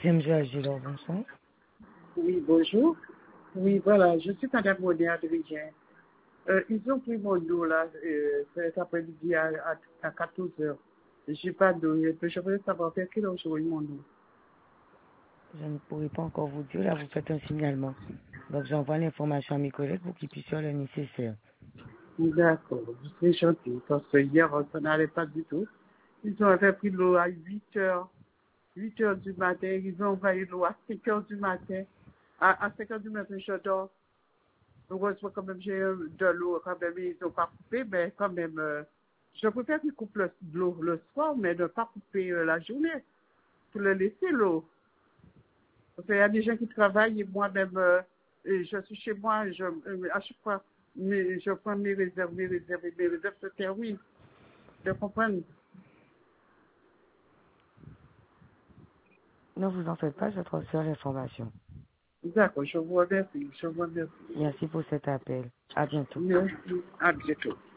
FM Agilor, bonsoir. Oui, bonjour. Oui, voilà, je suis Madame Monet Adrien. Ils ont pris mon dos là cet après-midi à 14 heures. Je n'ai pas d'eau. Je voudrais savoir vers quelle heure j'aurai mon dos. Je ne pourrai pas encore vous dire, là vous faites un signalement. Donc j'envoie l'information à mes collègues pour qu'ils puissent faire le nécessaire. D'accord, vous serez gentil, parce que hier, ça n'allait pas du tout. Ils ont fait pris l'eau à 8 heures, 8 heures du matin. Ils ont envoyé l'eau à 5 heures du matin. À 5 heures du matin, je dors. Heureusement, quand même, j'ai de l'eau, quand même, ils n'ont pas coupé, mais quand même, je préfère qu'ils coupent l'eau le soir, mais ne pas couper la journée, pour le laisser l'eau. Parce qu'il y a des gens qui travaillent, et moi-même, je suis chez moi, à chaque fois, je prends mes réserves se terminent. Je comprends. Ne vous en faites pas, je transfère l'information. D'accord, je vous remercie, je vous remercie. Merci pour cet appel. À bientôt. Merci, à bientôt.